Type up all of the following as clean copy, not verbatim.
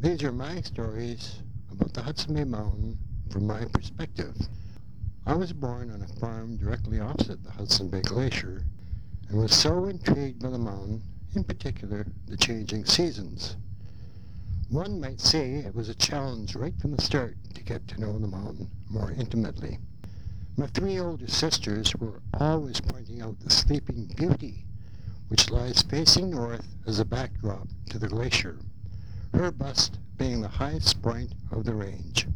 These are my stories about the Hudson Bay Mountain from my perspective. I was born on a farm directly opposite the Hudson Bay Glacier and was so intrigued by the mountain, in particular the changing seasons. One might say it was a challenge right from the start to get to know the mountain more intimately. My three older sisters were always pointing out the sleeping beauty which lies facing north as a backdrop to the glacier, her bust being the highest point of the range.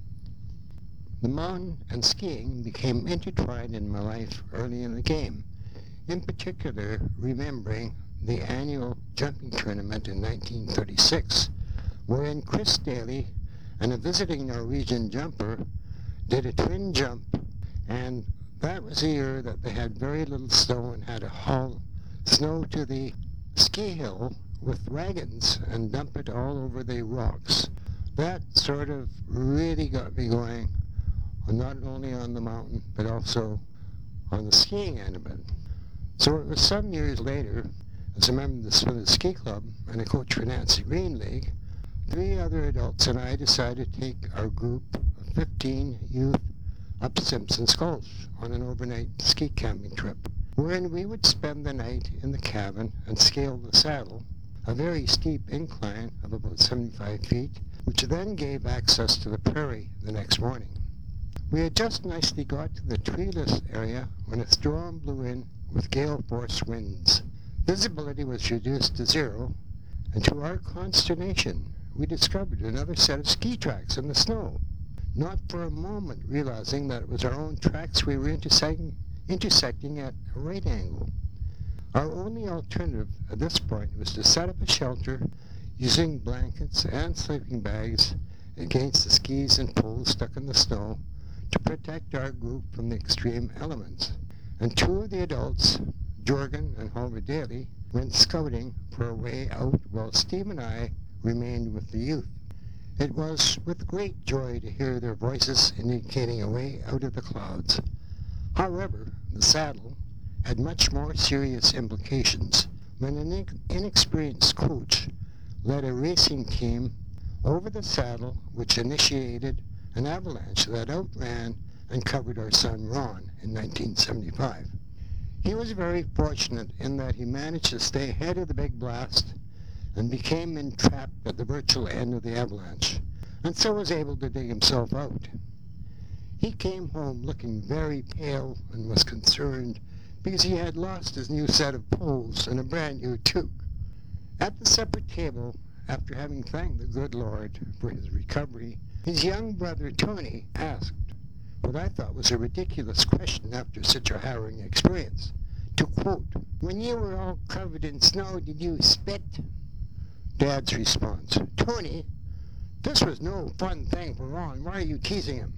The mountain and skiing became intertwined in my life early in the game, in particular remembering the annual jumping tournament in 1936, wherein Chris Daly and a visiting Norwegian jumper did a twin jump, and that was a year that they had very little snow and had to haul snow to the ski hill with wagons and dump it all over the rocks. That sort of really got me going, not only on the mountain, but also on the skiing end of it. So it was some years later, as a member of the Smithers Ski Club and a coach for Nancy Green League, three other adults and I decided to take our group of 15 youth up Simpson's Gulch on an overnight ski camping trip, wherein we would spend the night in the cabin and scale the saddle, a very steep incline of about 75 feet, which then gave access to the prairie the next morning. We had just nicely got to the treeless area when a storm blew in with gale-force winds. Visibility was reduced to zero, and to our consternation, we discovered another set of ski tracks in the snow, not for a moment realizing that it was our own tracks we were intersecting at a right angle. Our only alternative at this point was to set up a shelter using blankets and sleeping bags against the skis and poles stuck in the snow to protect our group from the extreme elements. And two of the adults, Jorgen and Homer Daly, went scouting for a way out while Steve and I remained with the youth. It was with great joy to hear their voices indicating a way out of the clouds. However, the saddle had much more serious implications when an inexperienced coach led a racing team over the saddle, which initiated an avalanche that outran and covered our son Ron in 1975. He was very fortunate in that he managed to stay ahead of the big blast and became entrapped at the virtual end of the avalanche, and so was able to dig himself out. He came home looking very pale and was concerned because he had lost his new set of poles and a brand new toque. At the supper table, after having thanked the good Lord for his recovery, his young brother Tony asked what I thought was a ridiculous question after such a harrowing experience. To quote, "When you were all covered in snow, did you spit?" Dad's response, "Tony, this was no fun thing for Ron. Why are you teasing him?"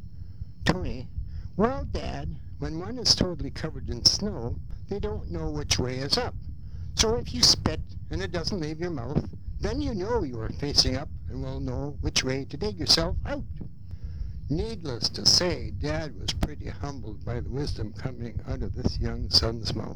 Tony, "Well, Dad, when one is totally covered in snow, they don't know which way is up. So if you spit and it doesn't leave your mouth, then you know you are facing up and will know which way to dig yourself out." Needless to say, Dad was pretty humbled by the wisdom coming out of this young son's mouth.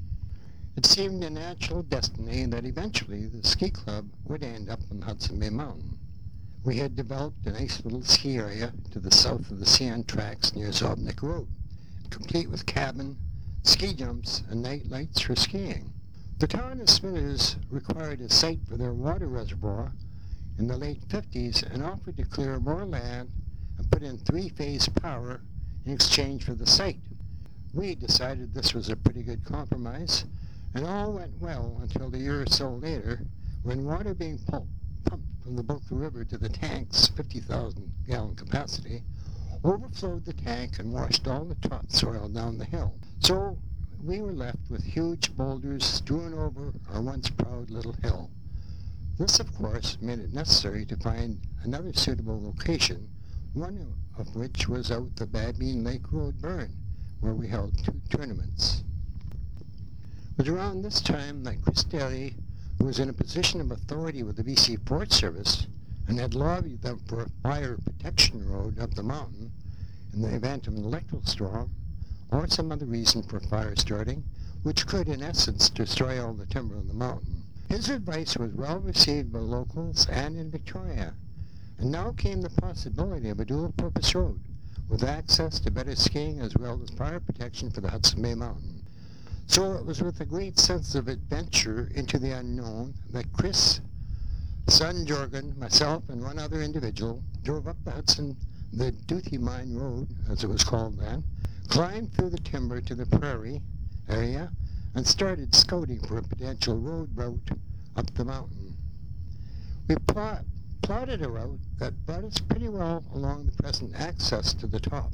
It seemed a natural destiny that eventually the ski club would end up on the Hudson Bay Mountain. We had developed a nice little ski area to the south of the CN tracks near Zobnik Road, complete with cabin, ski jumps, and night lights for skiing. The town of Smithers required a site for their water reservoir in the late 50s and offered to clear more land and put in three-phase power in exchange for the site. We decided this was a pretty good compromise, and all went well until a year or so later, when water being pumped from the Boca River to the tank's 50,000-gallon capacity overflowed the tank and washed all the topsoil down the hill. So we were left with huge boulders strewn over our once proud little hill. This, of course, made it necessary to find another suitable location, one of which was out the Babine Lake Road burn, where we held 2 tournaments. It was around this time that Chris Daly, who was in a position of authority with the BC Forest Service and had lobbied them for a fire protection road up the mountain in the event of an electrical storm or some other reason for fire starting, which could in essence destroy all the timber on the mountain. His advice was well received by locals and in Victoria, and now came the possibility of a dual-purpose road with access to better skiing as well as fire protection for the Hudson Bay Mountain. So it was with a great sense of adventure into the unknown that Chris, son Jorgen, myself, and one other individual drove up the Duthie Mine Road, as it was called then, climbed through the timber to the prairie area, and started scouting for a potential road route up the mountain. We plotted a route that brought us pretty well along the present access to the top.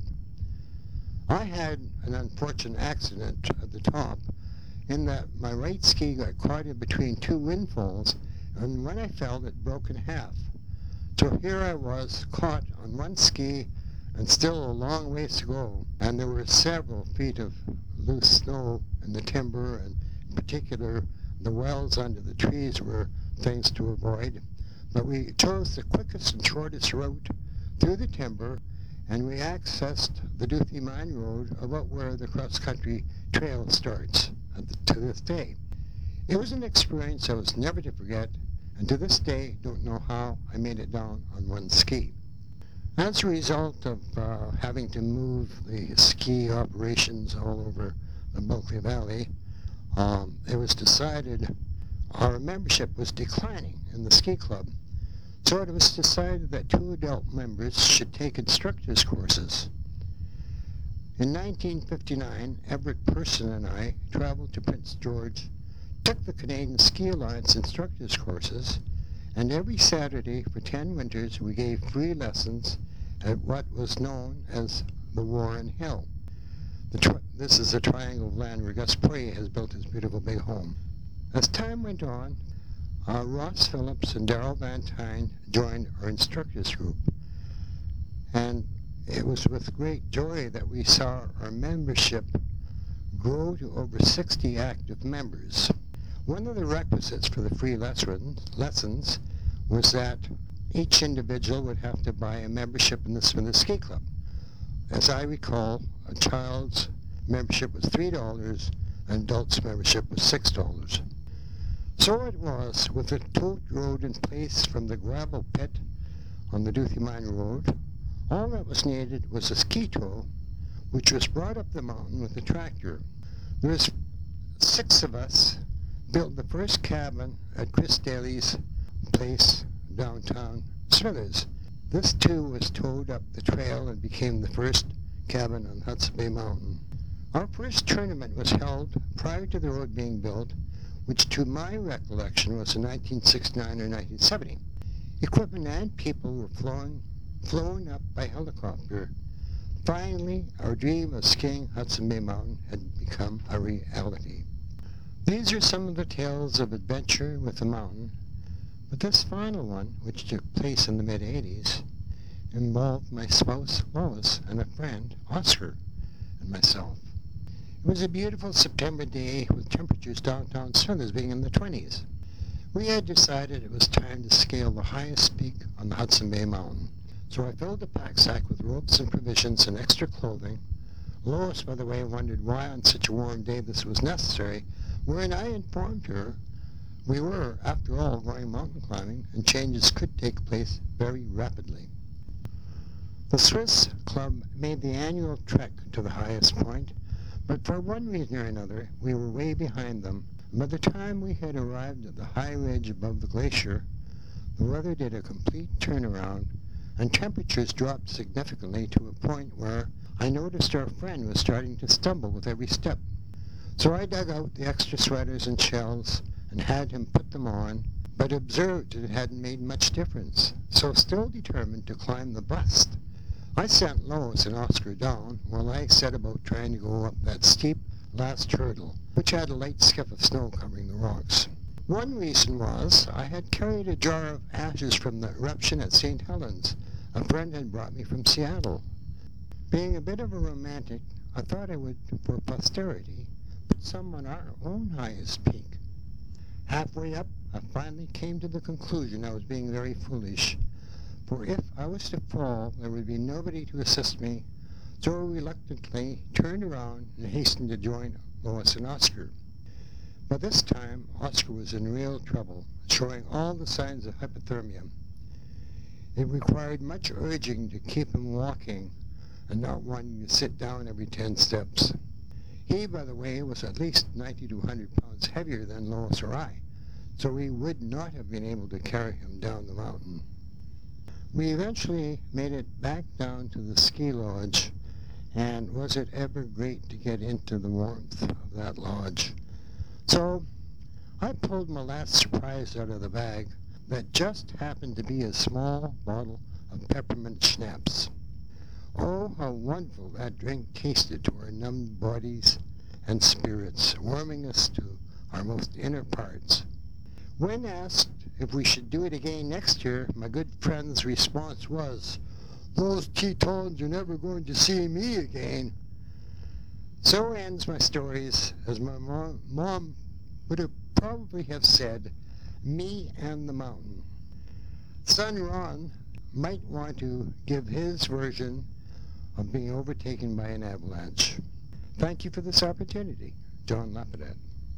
I had an unfortunate accident at the top in that my right ski got caught in between two windfalls, and when I fell it broke in half. So here I was caught on one ski and still a long ways to go, and there were several feet of loose snow in the timber, and in particular the wells under the trees were things to avoid. But we chose the quickest and shortest route through the timber, and we accessed the Duthie Mine Road about where the cross-country trail starts to this day. It was an experience I was never to forget, and to this day don't know how I made it down on one ski. As a result of having to move the ski operations all over the Bulkley Valley, it was decided our membership was declining in the ski club. So it was decided that 2 adult members should take instructors courses. In 1959, Everett Person and I traveled to Prince George, took the Canadian Ski Alliance instructors courses, and every Saturday for 10 winters we gave free lessons at what was known as the Warren Hill. This is a triangle of land where Gus Poirier has built his beautiful big home. As time went on, Ross Phillips and Darrell Van Tyne joined our instructors group, and it was with great joy that we saw our membership grow to over 60 active members. One of the requisites for the free lessons was that each individual would have to buy a membership in the Smithers Ski Club. As I recall, a child's membership was $3, an adult's membership was $6. So it was, with a tote road in place from the gravel pit on the Duthie Mine Road, all that was needed was a ski tow, which was brought up the mountain with a tractor. There was 6 of us built the first cabin at Chris Daly's place downtown Smithers. This too was towed up the trail and became the first cabin on Hudson Bay Mountain. Our first tournament was held prior to the road being built, which to my recollection was in 1969 or 1970. Equipment and people were flown up by helicopter. Finally, our dream of skiing Hudson Bay Mountain had become a reality. These are some of the tales of adventure with the mountain, but this final one, which took place in the mid-80s, involved my spouse Lois and a friend, Oscar, and myself. It was a beautiful September day with temperatures downtown Smithers being in the 20s. We had decided it was time to scale the highest peak on the Hudson Bay Mountain. So I filled a pack sack with ropes and provisions and extra clothing. Lois, by the way, wondered why on such a warm day this was necessary, wherein I informed her we were, after all, going mountain climbing, and changes could take place very rapidly. The Swiss Club made the annual trek to the highest point, but for one reason or another, we were way behind them. By the time we had arrived at the high ridge above the glacier, the weather did a complete turnaround, and temperatures dropped significantly to a point where I noticed our friend was starting to stumble with every step. So I dug out the extra sweaters and shells and had him put them on, but observed that it hadn't made much difference. So still determined to climb the bust, I sent Lois and Oscar down while I set about trying to go up that steep last hurdle, which had a light skiff of snow covering the rocks. One reason was I had carried a jar of ashes from the eruption at St. Helens a friend had brought me from Seattle. Being a bit of a romantic, I thought I would, for posterity, put some on our own highest peak. Halfway up, I finally came to the conclusion I was being very foolish, for if I was to fall, there would be nobody to assist me, so I reluctantly turned around and hastened to join Lois and Oscar. By this time, Oscar was in real trouble, showing all the signs of hypothermia. It required much urging to keep him walking and not wanting to sit down every 10 steps. He, by the way, was at least 90 to 100 pounds heavier than Lois or I, so we would not have been able to carry him down the mountain. We eventually made it back down to the ski lodge, and was it ever great to get into the warmth of that lodge. So I pulled my last surprise out of the bag that just happened to be a small bottle of peppermint schnapps. Oh, how wonderful that drink tasted to our numbed bodies and spirits, warming us to our most inner parts. When asked if we should do it again next year, my good friend's response was, "Those Tetons are never going to see me again." So ends my stories, as my mom would have probably have said, "Me and the mountain." Son Ron might want to give his version of being overtaken by an avalanche. Thank you for this opportunity. John Lapidat.